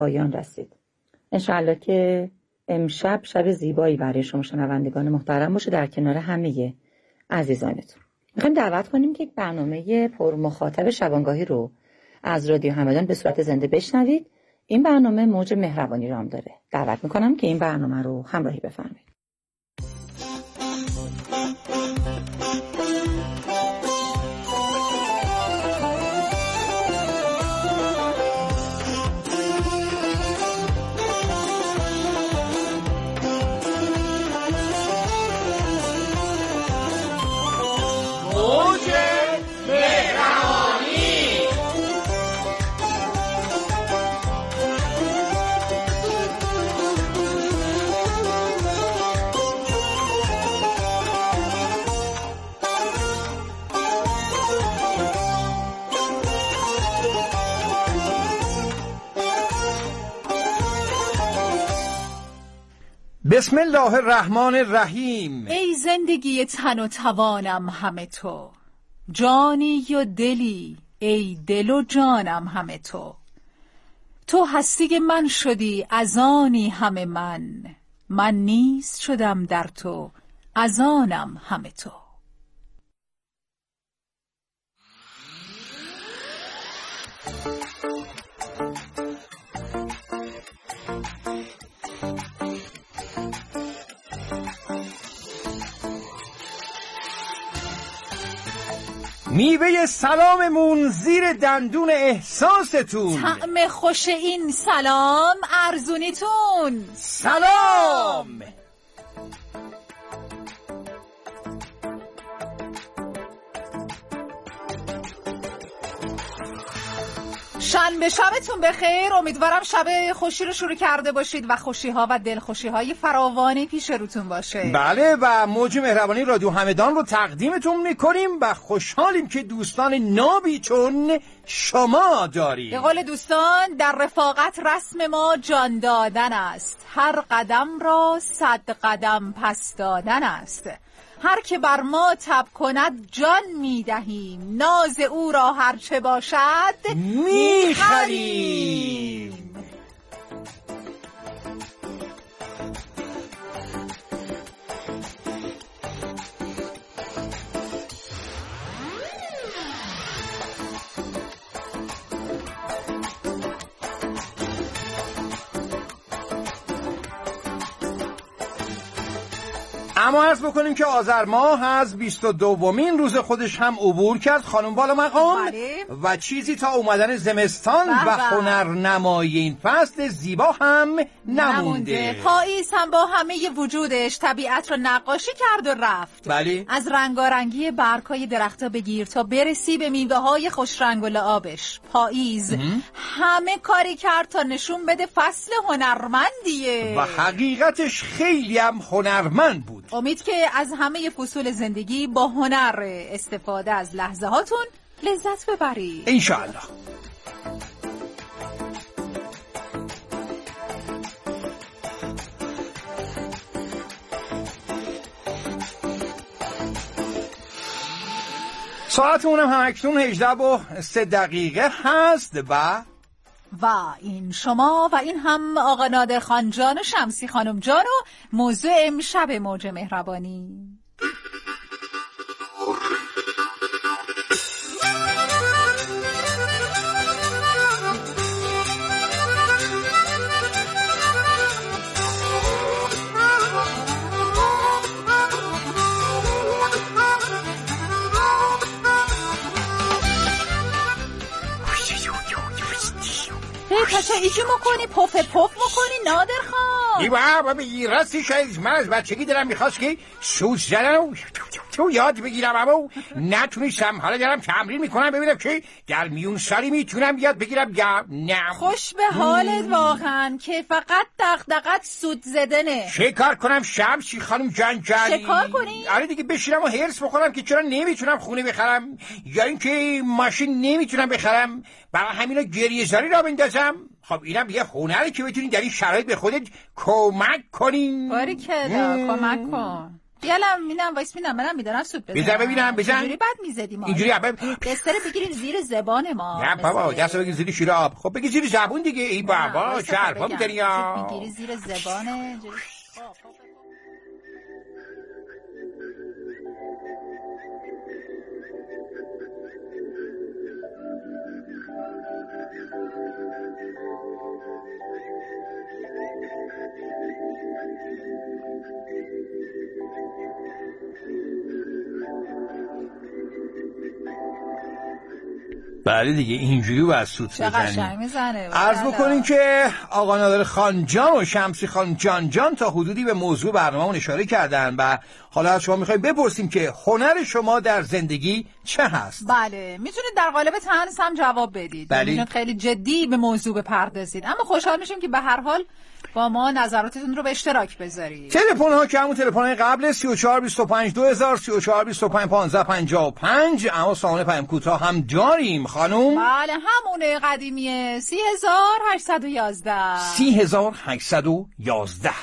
پایان رسید. انشاءالله که امشب شب زیبایی برای شما شنوندگان محترم باشه در کنار همه عزیزانتون. میخوایم دعوت کنیم که یک برنامه پر مخاطب شبانگاهی رو از رادیو همدان به صورت زنده بشنوید. این برنامه موج مهربانی رام داره. دعوت میکنم که این برنامه رو همراهی بفرمایید. بسم الله الرحمن الرحیم. ای زندگی تن و توانم همه تو، جانی و دلی ای دل و جانم همه تو. تو هستی من شدی از آنی همه من نیست شدم در تو از آنم همه تو. میوه سلاممون زیر دندون احساستون، طعم خوش این سلام ارزونیتون. سلام. شنبه شبتون بخیر. امیدوارم شب خوشی رو شروع کرده باشید و خوشی‌ها و دلخوشی‌های فراوانی پیش روتون باشه. بله، و موج مهربانی رادیو همدان رو تقدیمتون میکنیم و خوشحالیم که دوستان نابی چون شما داریم. به قول دوستان در رفاقت رسم ما جان دادن است، هر قدم را 100 قدم پس دادن است. هر که بر ما تب کند جان میدهیم، ناز او را هرچه باشد میخریم. اما عرض بکنیم که آذر ماه از 22مین روز خودش هم عبور کرد خانم بالا مقام. بله. و چیزی تا اومدن زمستان و هنرنمایی این فصل زیبا هم نمونده. پاییز هم با همه وجودش طبیعت رو نقاشی کرد و رفت. بله. از رنگارنگی برگ‌های درخت‌ها بگیر تا برسی به میوه‌های خوش رنگ و لعابش. پاییز همه کاری کرد تا نشون بده فصل هنرمندیه و حقیقتش خیلی هم هنرمند بود. امید که از همه فصول زندگی با هنر استفاده از لحظه هاتون لذت ببرید انشاءالله. ساعتمون هم اکنون 18:03 هست و این شما و این هم آقا نادر خان جان و شمسی خانم جان و موضوع امشب موج مهربانی. پچه ایجی مکنی پف مکنی نادر خان. بابا بگی راستش من از بچگی دلم میخواست که سوز زدن تو یاد بگیرم، اما نتونستم. حالا دارم تمرین میکنم ببینم که در میون سالی میتونم یاد بگیرم یا نه. خوش به حالت واقعا که فقط دغدغت سود زدنه. چه کار کنم شمسی خانم جان؟ چه کار کنی؟ آره دیگه، بشینم و هرس بخورم که چرا نمیتونم خونه بخرم یا اینکه ماشین نمیتونم بخرم، برای همینا گریه زاری را بندازم. خب اینم یه هنره که بتونی در این شرایط به خودت کمک کنی. باری که کمک کن. بیالم میدم وایس میدم منم میدارم سوپ بزنم. بزن ببینم بزن. اینجوری بعد میزدیم اینجوری دستره بگیرید زیر زبان ما. نه بابا دست بگیر زیر شیر آب. خب بگیر زیر زبون دیگه. ای بابا چه حرفا می‌زنی یا میگیری زیر زبان اینجوری. بله دیگه اینجوری باید سوت چه بزنی. قشنگ میزنه. عرض بکنیم که آقا نادر خانجان و شمسی خان جان تا حدودی به موضوع برنامه‌مون اشاره کردن و حالا از شما میخوایم بپرسیم که هنر شما در زندگی چه هست؟ بله میتونید در قالب طنز هم جواب بدید. بله. خیلی جدی به موضوع بپردازید، اما خوشحال میشیم که به هر حال با ما نظراتتون رو به اشتراک بذارید. تلفن ها که همون تلفن های قبل 34 25 2000 34 25 15 55. اما سامانه پیام کوتاه هم داریم خانم. بله همونه قدیمیه 3811 3811.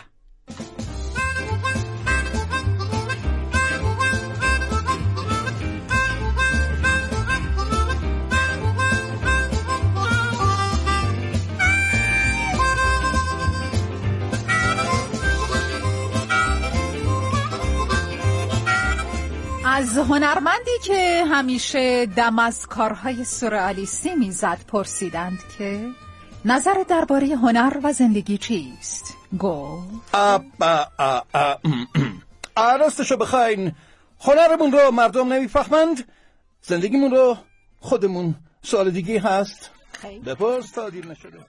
از هنرمندی که همیشه دم از کارهای سورئالیستی میزد پرسیدند که نظر درباره هنر و زندگی چیست؟ گفت راستشو بخواین هنرمون رو مردم نمیفهمند، زندگیمون رو خودمون. سوال دیگه هست؟ خیلی بپرس تا دیر نشده.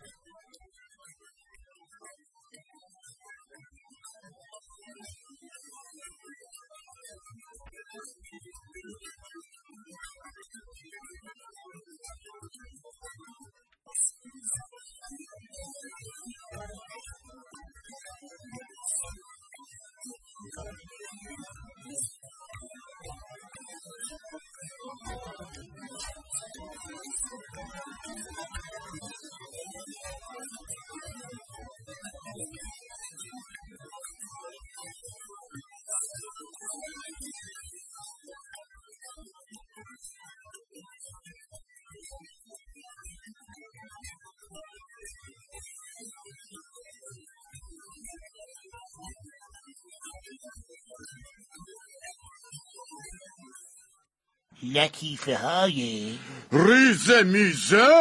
لطیفه های ریز میزه.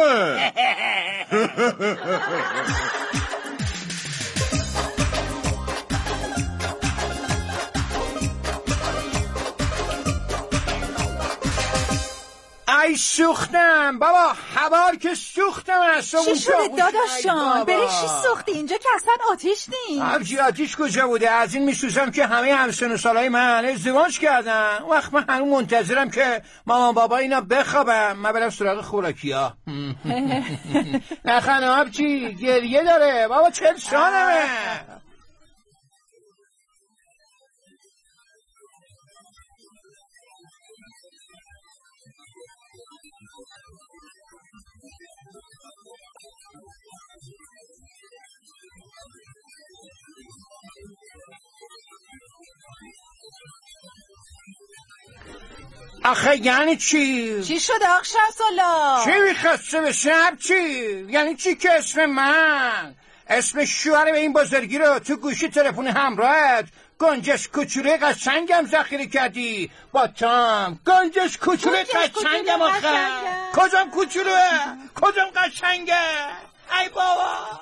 ای سوختم بابا، حوار که سوختم. چی شده داداش جان؟ برشی سوختی اینجا که اصلا آتیش نیست. همچی آتیش کجا بوده؟ از این میسوزم که همه همسن و سالای من ازدواج کردن. وقت من هنوز منتظرم که مامان بابا اینا بخوابم من برم سراغ خوراکی ها. نه خانم چی گریه داره بابا، 40 سالمه. آخه یعنی چی؟ چی شده آقا شمس‌الله؟ چی میخواسته به شب چی؟ یعنی چی که اسم من؟ اسم شوهر به این بزرگی رو تو گوشی تلفن همراهت گنجش کوچوله قشنگم ذخیره کردی با تام. گنجش کوچوله قشنگم آخه. کجام کوچوله؟ کجام قشنگه؟ ای بابا.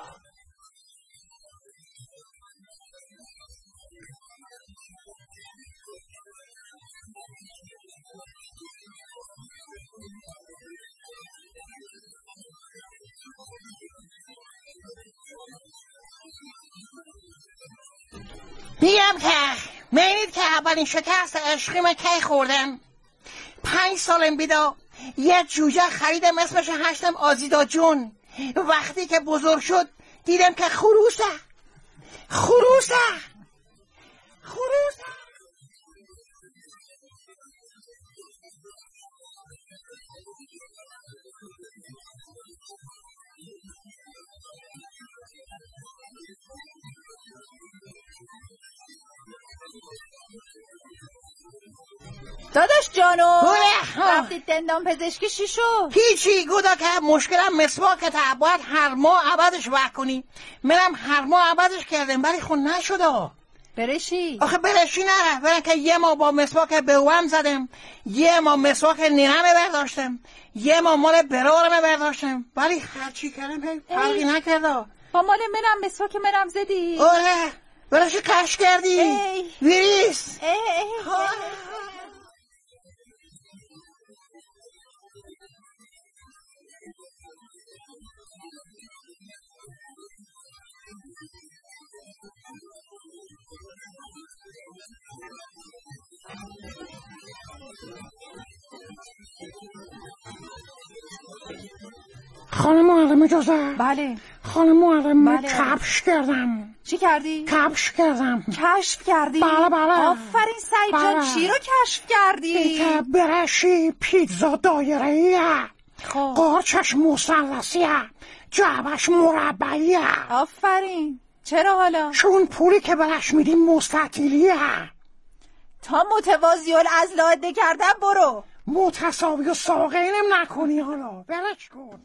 میگم که میدید که اولین شکست عشقی من کی خوردم. 5 سالم بیدا یه جوجه خریدم اسمش هشتم آزیدا جون. وقتی که بزرگ شد دیدم که خروسه. داداش جانو بله. رفتید دندان پزشکی چی شد؟ هیچی گودا که مشکلم مسواکت باید هر ماه عوضش وقت کنی. منم هر ماه عوضش کردم ولی خون نشد. برشی؟ آخه برشی نه، برای که یه ماه با مسواک بهوام زدم، یه ماه مسواک نینمه برداشتم، یه ماه مال برارمه برداشتم، ولی هرچی کردم فرقی نکرده. با مال منم مسواک منم زدی؟ آره برشی کش کردی ویریس. خانم معلم اجازه؟ بله. خانم معلم من بله. کفش کردم. چی کردی؟ کفش کردم. کشف کردی؟ بله. آفرین سعید جان. بله. چی رو کشف کردی؟ که برشی پیتزا دایره‌ایه، خب قارچش مثلثیه، جعبش مربعیه. آفرین. چرا حالا؟ چون پولی که برش میدیم مستطیلیه. تا متوازی الاضلاع کردن برو. متساوی و ساقینم نکنی حالا برش کن.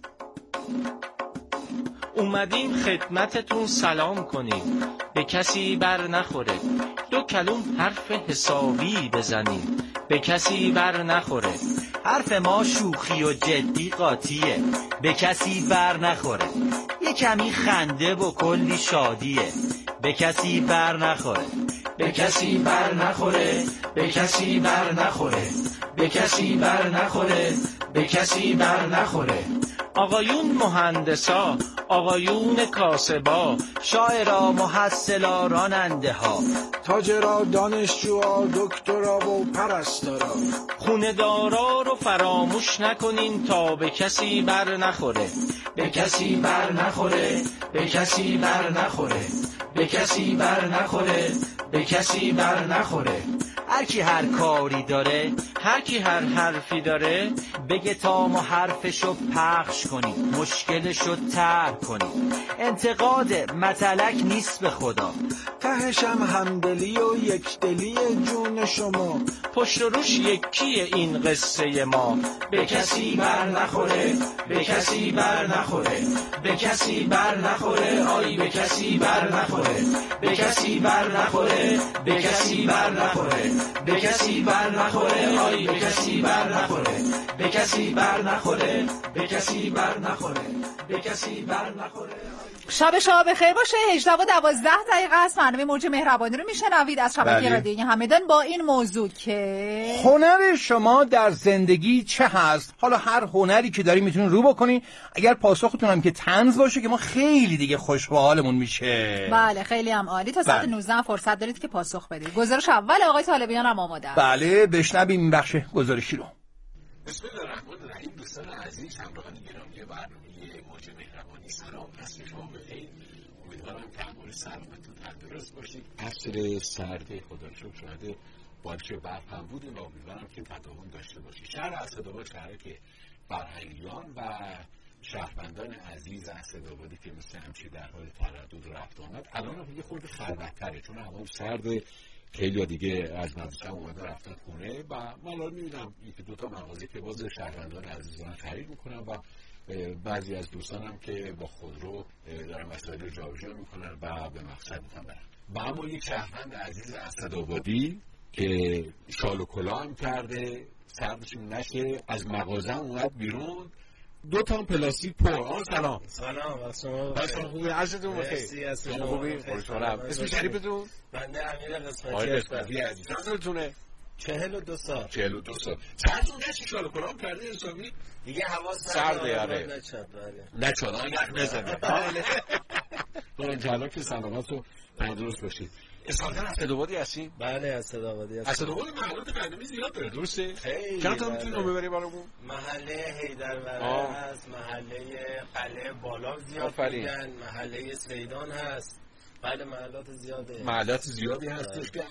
اومدیم خدمتتون سلام کنیم، به کسی بر نخوره، 2 کلوم حرف حسابی بزنیم، به کسی بر نخوره. حرف ما شوخی و جدی قاطیه، به کسی بر نخوره. یه کمی خنده و کلی شادیه، به کسی بر نخوره. به کسی بر نخوره، به کسی بر نخوره، به کسی بر نخوره، به کسی بر نخوره. آقایون مهندسا، آقایون کاسبا، شاعرا، محصلا، راننده ها، تاجرا، دانشجوها، دکترا و پرستارا، خونه دارا رو فراموش نکنین تا به کسی بر نخوره. به کسی بر نخوره، به کسی بر نخوره، به کسی بر نخوره، به کسی بر نخوره. هر کی هر کاری داره، هر کی هر حرفی داره، بگه تا ما حرفشو پخش کنیم، مشکلشو طرح کنیم. انتقاد مطلق نیست به خدا، تهشم همدلی و یکدلی جون شما. پشت و روش یکیه این قصه ما. به کسی بر نخوره، به کسی بر نخوره، به کسی بر نخوره، آی به کسی بر نخوره، به کسی بر نخوره، به کسی بر نخوره، به کسی بر نخوره، آی به کسی بر نخوره، به کسی بر نخوره، به کسی بر نخوره، به کسی بر نخوره. شب شما بخیر باشه. 18:12 است. برنامه موج مهربانی رو میشنوید از شبکه بله. رادیویی همدان با این موضوع که هنر شما در زندگی چه هست؟ حالا هر هنری که داری میتونین رو بکنین. اگر پاسختون هم که طنز باشه که ما خیلی دیگه خوش به حالمون میشه. بله خیلی هم عالی. تا ساعت بله. 19 فرصت دارید که پاسخ بدید. گزارش اول آقای طالبیان هم آماده است. بله بشنویم این بخش گزارشی رو. بسم الله الرحمن الرحیم. دوستان عزیز، همراهان گرامی برنامه موج مهربانی، سلام، عصر شما بخیر. امیدوارم که احوال سلامتون تندرست باشید. عصر سرد خدا رو شکر شده، بارش و برف هم بودیم و امیدوارم که تداوم داشته باشید. شهر اسدآباد شهری که فرهنگیان و شهروندان عزیز اسدآبادی که مثل همیشه در حال تردد رفت آمد، الان هم یه خورده خلوت‌تره چون هوا سرد. خیلی دیگه از مدرسه اومده رفتن خونه و من الان می‌بینم یکی دو تا مغازه که باز شهروندان عزیزان خرید میکنن و بعضی از دوستانم که با خودرو دارن مسائل رو جابجا میکنن و به مقصد میخوان برن. و اما یک شهروند عزیز اسدآبادی که شال و کلاه هم کرده، سردشون نشه، از مغازه اومد بیرون، 2 تا پلاستیک پر. سلام. سلام از شما. خوبی؟ عزیزتون بخیر. شما خوبی؟ خوشحالم. اسم شریفتون؟ بنده امیر قسمتی آقای هستم. قسمتی عزیز. چند سالتونه؟ 42 سال. 42 سال. سرتون نشی شال و کلاه کرده حسابی؟ دیگه هوا سرده. آره. نشد. آن یخ نزنه. بله. انشالله که سلامت و تندرست باشید. اصالتا اسدآبادی هستین؟ بله اسدآبادی هستم. اسدآباد محلات قدیمی زیاد داره، درسته؟ خیلی. چند تا میتونی رو ببری برامون؟ محله حیدروره هست، محله قلعه بالا زیاد میگن، محله سیدان هست. بله محلات زیاده. محلات زیادی هستش که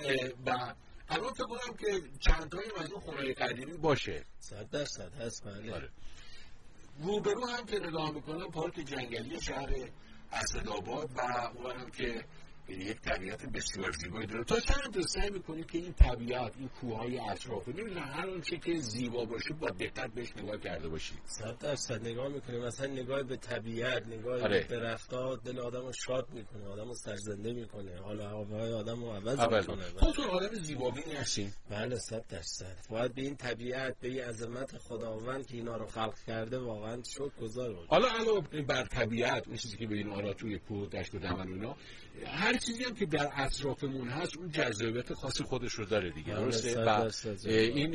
الان فکر کنم که چند تایی از اون خونه قدیمی باشه. 100% هست. بله. آره. روبرو هم که نگاه میکنم پارک جنگلی شهر اسدآباد و اونم که یک طبیعت بسیار زیبایی داره. تا چند روز سعی میکنیم که این طبیعت، این کوههای اطراف، نمیدونم هر آنچه که زیبا باشه با دقت بهش نگاه کرده باشیم. 100% نگاه میکنیم. مثلا نگاه به طبیعت، نگاه به درخت‌ها دل آدمو شاد میکنه، آدمو سرزنده میکنه، حال و هوای آدمو عوض میکنه. خودتون آدم زیبابینی هستین؟ بله 100%. باید به این طبیعت، به این عظمت خداوند که اینا رو خلق کرده واقعا شکرگزار باشیم. حالا علاوه بر طبیعت، اون چیزی که ببینیم حالا توی کوه، دشت و دمن و اینا، هر چیزی هم که در اطرافمون هست اون جذابیت خاص خودش رو داره دیگه، درسته؟ این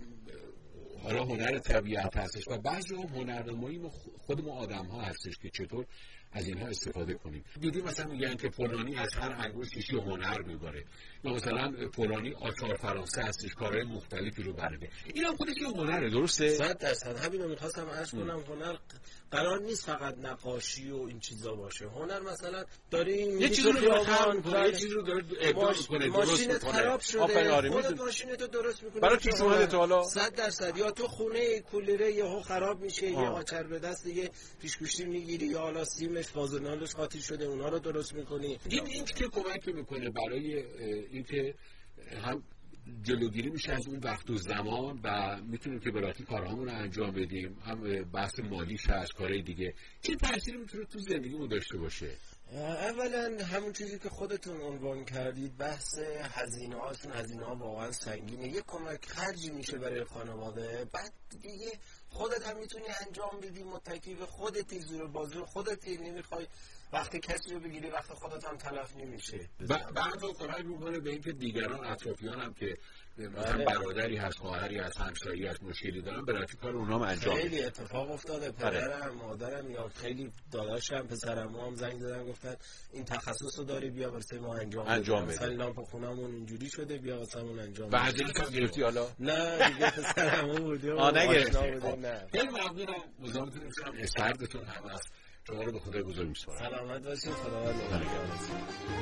حالا هنر طبیعت هستش و بعضی هم هنرنمایی خودمون آدم ها هستش که چطور از اینها استفاده کنیم. دیدیم مثلا میگن که فلانی از هر انگشتش یه هنر میبره، یا مثلا فلانی آچار فرانسه هستش، کارهای مختلفی رو برده. این هم خودش یه هنره، درسته؟ 100%. همینو میخواستم عرض کنم. هنر قرار نیست فقط نقاشی و این چیزا باشه. هنر مثلا داریم یه چیزی رو خلق کنه، یه چیزی رو داره ابداع کنه، ماشینت خراب شده، خودت ماشینتو درست میکنی برای پیشنهادت. حالا 100% یا تو خونه کولره یهو خراب میشه، یه آچر به دست یه پیشگوشتی میگیری، یا حالا سیمش بازونالش قاطی شده اونها رو درست میکنی. این که کمک میکنه برای اینکه هم جلوگیری میشه از اون وقت و زمان و میتونیم که براتی کارهامون رو انجام بدیم، هم بحث مالیش هست، کارهای دیگه. چه تأثیری میتونه تو زندگیمون داشته باشه؟ اولا همون چیزی که خودتون عنوان کردید، بحث هزینه هاشون، هزینه ها واقعا سنگینه، یه کمک خرجی میشه برای خانواده. بعد دیگه خودت هم میتونی انجام بدی، متکی به خودتی، زور بازور خودتی، نمیخوای وقتی کسی رو بگیری وقت خودت هم تلف نمیشه. بعد کمک میکنه به اینکه دیگران اطرافیان هم که مثلا برادری هست، خواهری هست، همسایه‌ای هست، مشکلی دارن، برای کار اونها هم انجام خیلی اتفاق افتاده. پدرم، مادرم یا خیلی داداشم، پسرم هم زنگ دادن گفتن این تخصص رو داری بیا واسه ما انجام بده. مثلا لامپ خونمون اینجوری شده بیا واسمون انجام بده. بعد اینکه گرفتی حالا؟ نه دیگه پسرم بود. نگرفتی. نه. خیلی ممنونم. مزاحمتون نمیشم. استعدادتون هم هست. شما رو به خدای بزرگ میسپارم. سلامت باشید. خداوند نگهدارتون.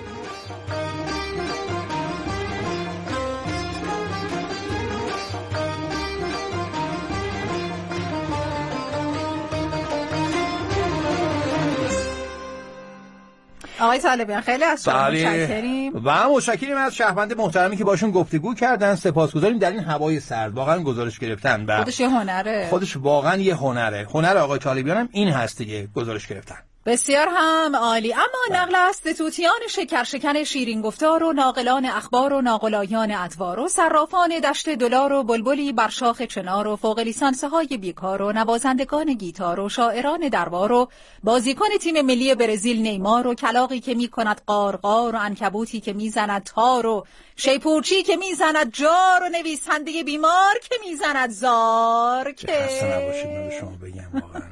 آقای طالبیان خیلی از شما متشکریم و متشکریم از شهروند محترمی که باشون گفتگو کردن. سپاسگزاریم در این هوای سرد. واقعا گزارش گرفتن و خودش یه هنره. خودش واقعا یه هنره. هنر آقای طالبیان هم این هست دیگه، گزارش گرفتن. بسیار هم عالی. اما نقل است توتیان شکرشکن شیرین گفتار و ناقلان اخبار و ناقلایان ادوار و صرافان دشت دلار و بلبلی بر شاخ چنار و فوق لیسانس های بیکار و نوازندگان گیتار و شاعران دربار و بازیکن تیم ملی برزیل نیمار و کلاغی که میکند قارقار و عنکبوتی که میزند تار و شیپورچی که میزند جار و نویسنده بیمار که میزند زار که خسته نباشید. من شما بگم واقعا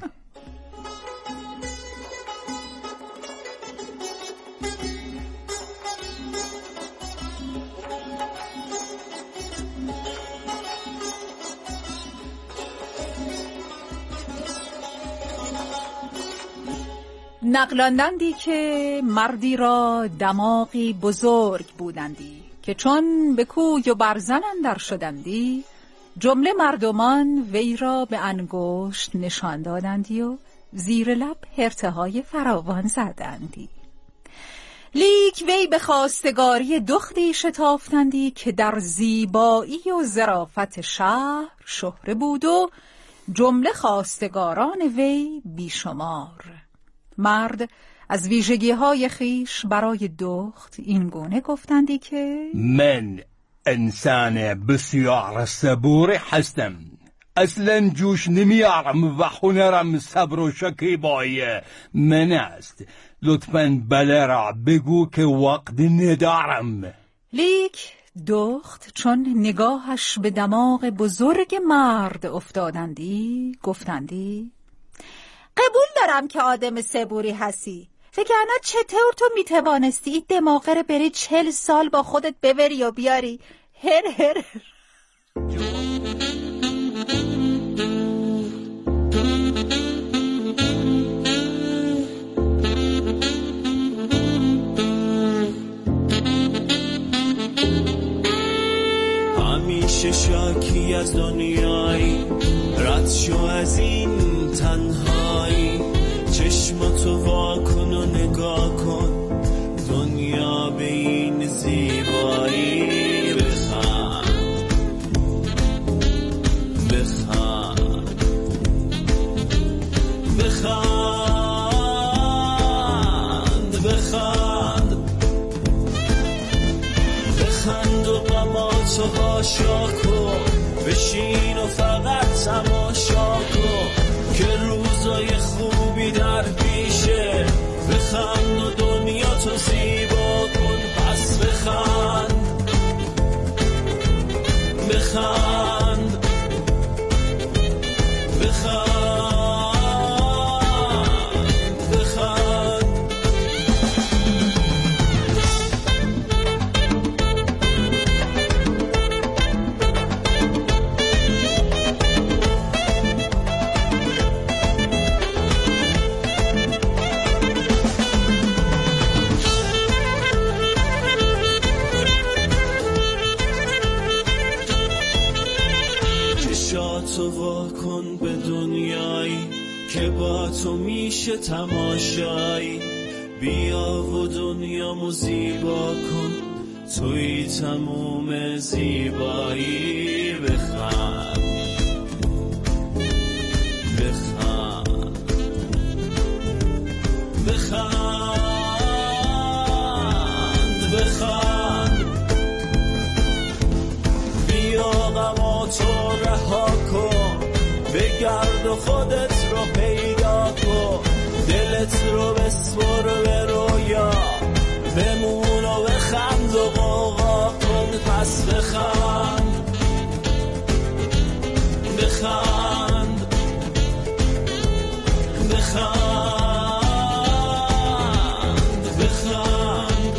نقلاندندی که مردی را دماغی بزرگ بودندی که چون به کوی و برزن اندر شدندی جمله مردمان وی را به انگشت نشان دادندی و زیر لب هرتهای فراوان زدندی. لیک وی به خواستگاری دختی شتافتندی که در زیبایی و ظرافت شهر شهره بود و جمله خواستگاران وی بیشمار. مرد از ویژگی‌های خیش برای دخت این گونه گفتندی که من انسان بسیار صبور هستم، اصلا جوش نمیارم و هنرم صبر و شکیبایی من است. لطفاً بله را بگو که وقت ندارم. لیک دخت چون نگاهش به دماغ بزرگ مرد افتادندی گفتندی قبول دارم که آدم صبوری هستی، وگرنه چطور تو میتوانستی این دماغه رو بری 40 سال با خودت ببری و بیاری؟ هر هر همیشه شاکی از دنیایی، رد شو از این تنهایی، چشماتو وا کن و نگاه کن، دنیا بخند و غماتو هاشا کن، بشین و فقط تماشا کن که روزای خوبی در پیشه. بخند و دنیا تو زیبا کن، پس بخند بخند بخند بخند. چشاتو واکن به دنیایی که با تو میشه تماشایی. بیا و دنیامو زیبا کن، توی تموم زیبایی. بخند بخند بخند بخند. بیا غماتو رها کن، بگرد و خودت رو پیدا کن. دلت رو بسپر به رویا، بمون و بخند و غوغا کن. پس بخند بخند بخند بخند.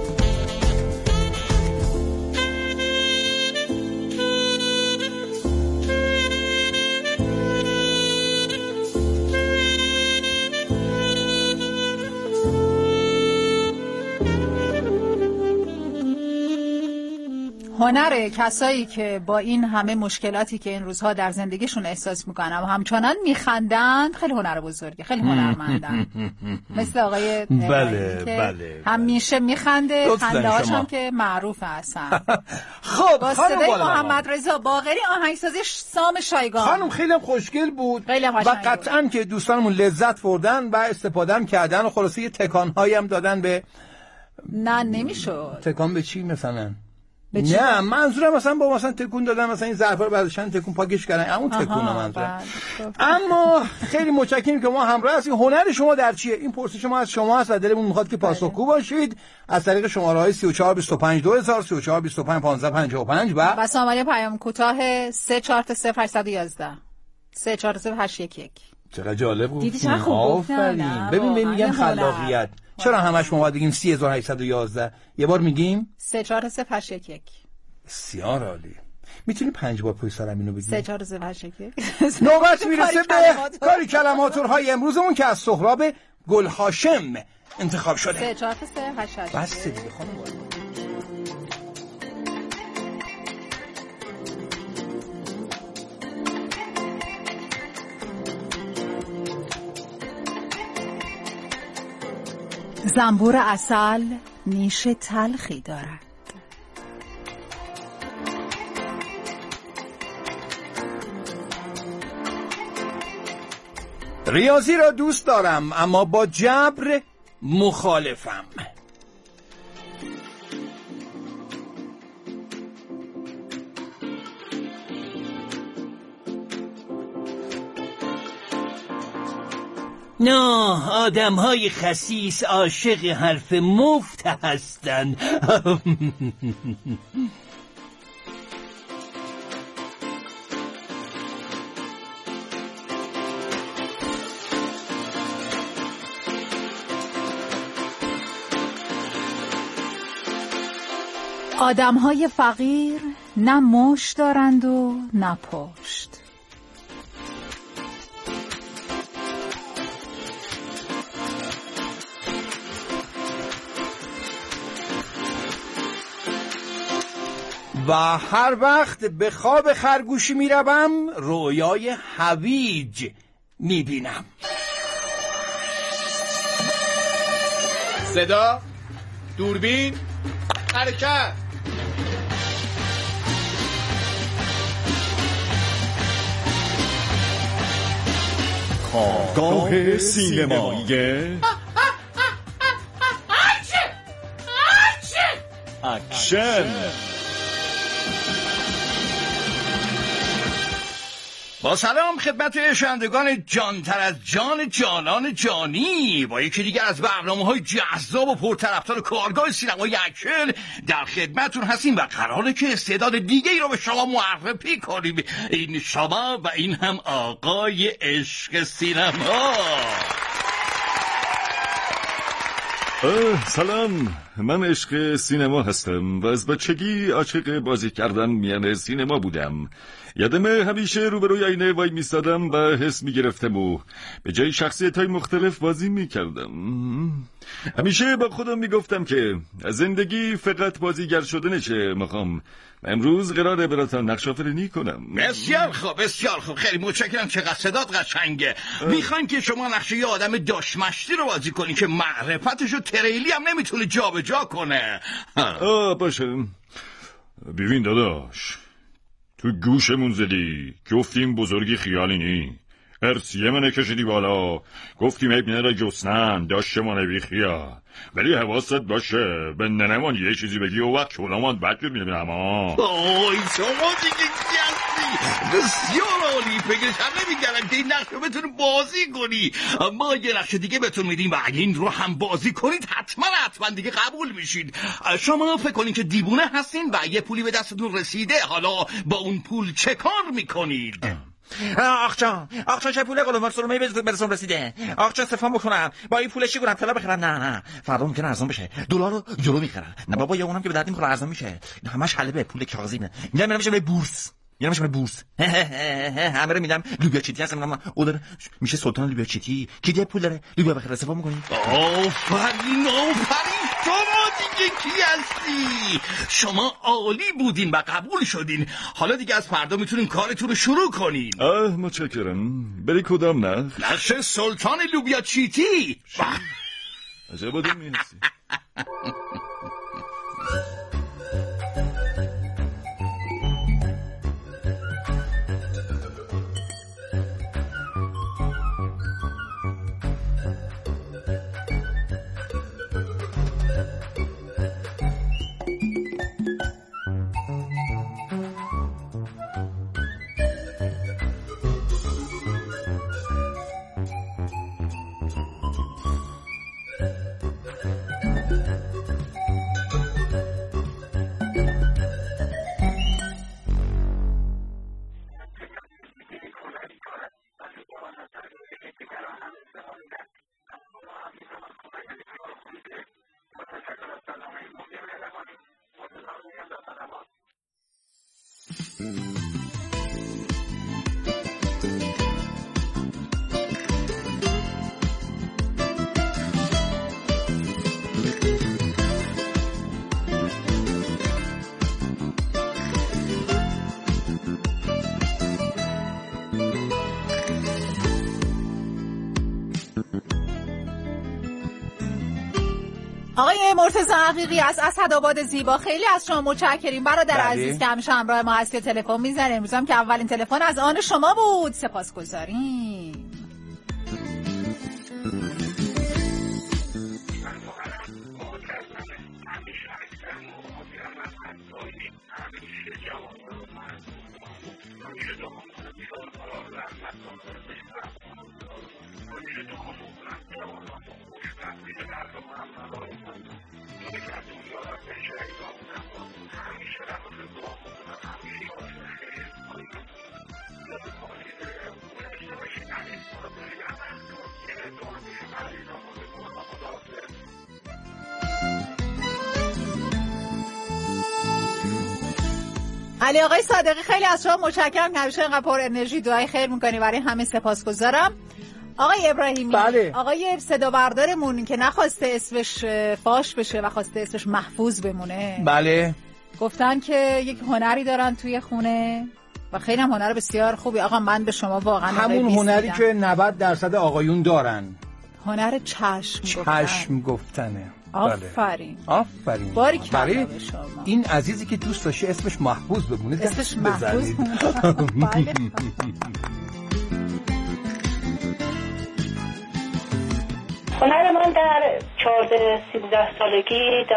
هنر کسایی که با این همه مشکلاتی که این روزها در زندگیشون احساس میکنن و همچنان میخندند خیلی هنر بزرگه، خیلی هنرمندن. مثل آقای بله همیشه میخنده، خنده‌هاش هم که معروف هستن. خب با صدای محمد رضا باقری، آهنگسازی سام شایگان. خانم خیلی خوشگل بود و قطعاً که دوستانمون لذت بردن و استفاده هم کردن و خلاصه یه تکان‌هایی هم دادن به. نه نمیشد. تکان به چی مثلا؟ نه منظورم مثلا با مثلا تکون دادن، مثلا این ظرفا رو بعدشن تکون پاکش کردن، اون تکون منظورم. اما خیلی متشکرم که ما همراه هستیم. هنر شما در چیه؟ این پرسش ما از شما هست و دلمون میخواد که پاسخگو باشید از طریق شماره‌های 34 25 2000 34 25 15 55 و شماره پیام کوتاه 3400811 3400811. چقدر جالب بود. دیدی چقدر خوب گفتن. ببین میگن خلاقیت. چرا همش ما باید بگیم 3811؟ یه بار میگیم 3400811. بسیار عالی. میتونی 5 بار پشت سرم اینو بگی؟ 3400811. نوبت میرسه به کاری کلماتورهای امروزمون که از سهراب گل هاشم انتخاب شده. 3400811. بس دیگه خانم. زنبور عسل نیش تلخی دارد. ریاضی را دوست دارم اما با جبر مخالفم. نه، آدم‌های خسیس عاشق حرف مفت هستند. آدم‌های فقیر نه مشت دارند و نه پشت. و هر وقت به خواب خرگوشی میروم رویای هویج میبینم. صدا، دوربین، حرکت. کارگاه سینمایی اکشن. با سلام خدمت شنوندگان جانتر از جان جانان جانی، با یکی دیگر از برنامه‌های جذاب و پرطرفدار کارگاه سینمای اکشن در خدمتتون هستیم و قراره که استعداد دیگه ای رو به شما معرفی کنیم. این شما و این هم آقای عشق سینما. سلام، من عشق سینما هستم و از بچگی عاشق بازی کردن میان سینما بودم. یادمه همیشه روبروی آینه وای میستادم و حس میگرفتم و به جای شخصیت‌های مختلف بازی میکردم. همیشه با خودم میگفتم که از زندگی فقط بازیگر شدنشه میخوام. امروز قراره براتون نقش آفرینی کنم. بسیار خوب، بسیار خوب، خیلی متشکرم، چقدر صدات قشنگه. میخواین که شما نقش یه آدم داشمشتی رو بازی کنین که معرفتشو تریلی هم نمیتونه جابجا کنه. باشه. ببین داداش، تو گوشمون زدی، گفتیم بزرگی خیالی نی، ارسیه منه کشیدی بالا، گفتیم عیب نداره جسنن داشتمانه بی خیال، ولی حواست باشه به ننمان یه چیزی بگی و وقت کلامان بد میبینیم. اما اوه شما دیگه کی هستی؟ بسیار عالی، فکرش هم نمیگردم که این نقش رو بتونی بازی کنی. ما یه نقش دیگه بهتون میدیم و اگه این رو هم بازی کنید حتما دیگه قبول میشید. شما فکر کنید که دیوونه هستین و یه پولی به دستتون رسیده، حالا با اون پول چه کار میکنید؟ آقا چه پول قلمات رو برسون رسیده؟ آقا استفاده بکنم با این پولش چی کنم؟ طلا بخرم؟ نه فردا ممکنه ارزان بشه. دلار رو یورو میخرم. نه بابا، یا اونم که به درد میخوره ارزان میشه. همش حلبه، پول کاغذی میدم میشه به بورس. همه رو میدم لوبیا چیتی هستم، اون میشه سلطان لوبیا چیتی. کی دیگه پول داره لوبیا بخره استفاده میکنی؟ آفرین شما دیگه کی هستی؟ شما عالی بودین و قبول شدین. حالا دیگه از فردا میتونین کارتون رو شروع کنین. متشکرم. بری کدام نقش سلطان لوبیا چیتی. عجب آدمی هستی. آقای مرتضی حقیقی از اسدآباد زیبا، خیلی از شما متشکریم برادر عزیز که همیشه همراه ما هستی و تلفن میزنه. امروز هم که اولین تلفن از آن شما بود، سپاسگزاریم. علی آقای صادقی، خیلی از شما متشکرم که همیشه اینقدر پر انرژی دعای خیر میکنی، برای همه سپاسگزارم. آقای ابراهیمی، بله. آقای صدا بردارمون که نخواسته اسمش فاش بشه و خواسته اسمش محفوظ بمونه، بله، گفتن که یک هنری دارن توی خونه و خیلی هم هنر بسیار خوبی. آقا من به شما واقعا همون هنری که 90% آقایون دارن، هنر چشم گفتنه. آفرین آفرین. باریکلا به شما. این عزیزی که دوست داشته اسمش محفوظ بمونه، اسمش محفوظ بله. هنر من در 14-13 سالگی در